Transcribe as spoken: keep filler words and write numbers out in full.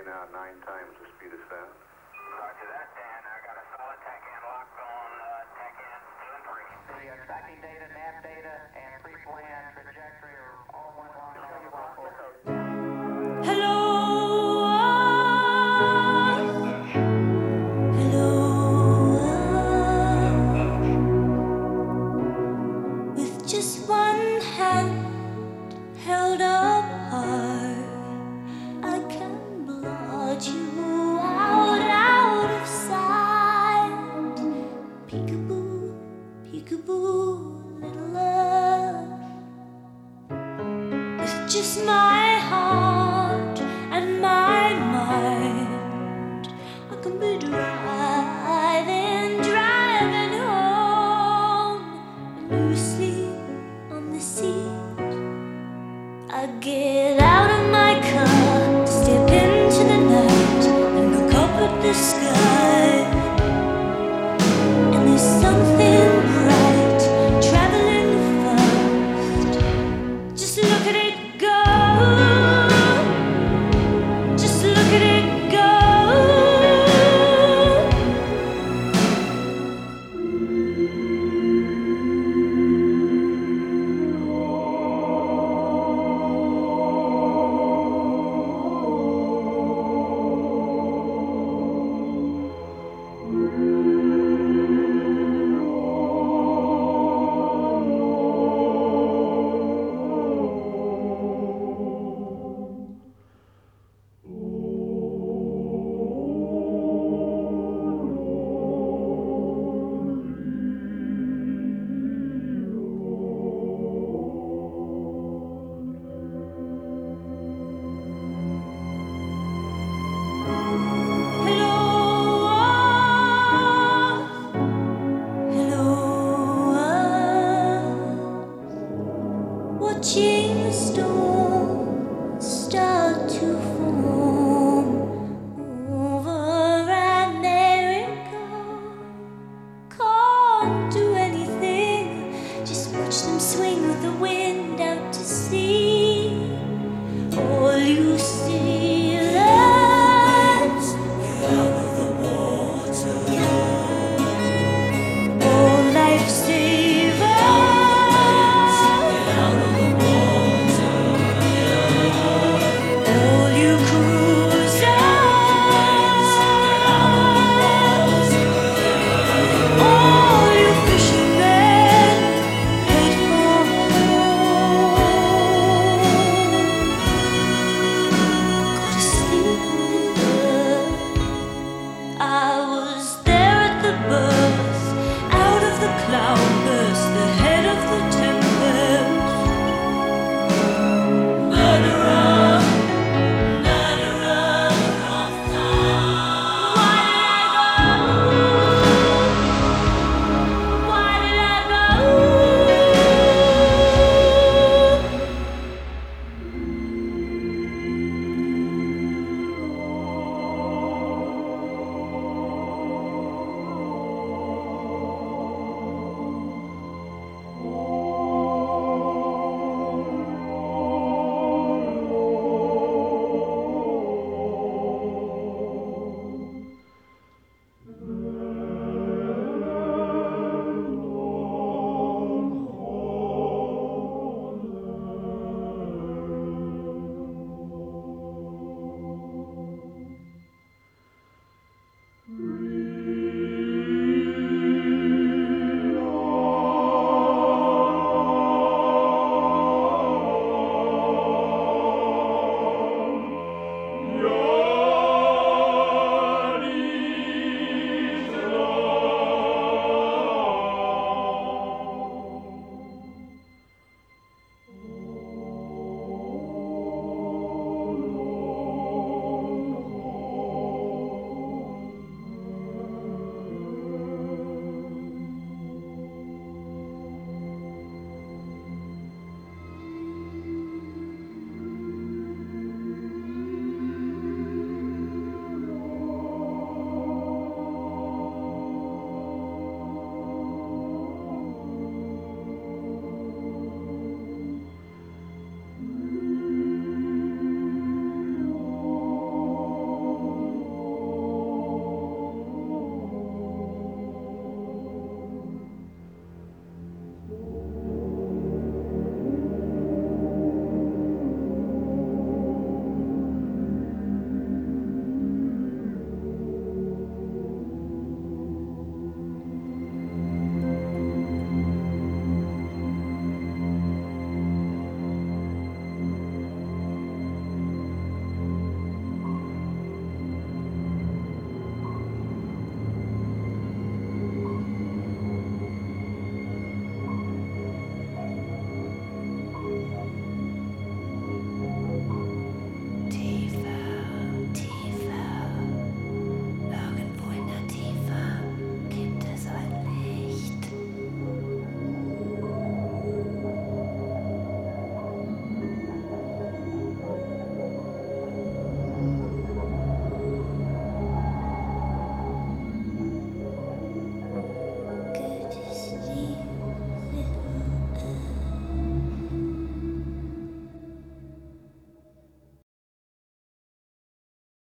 now at nine times the speed of sound. Roger that, Dan. I got a solid tack in locked on uh, tack in two and three. The uh, tracking data, nav data, and pre-plan trajectory are all one long Hello. Hello. With just one hand held up high, I can blot you out, out of sight. Peekaboo, peekaboo, little love. With just my heart and my mind,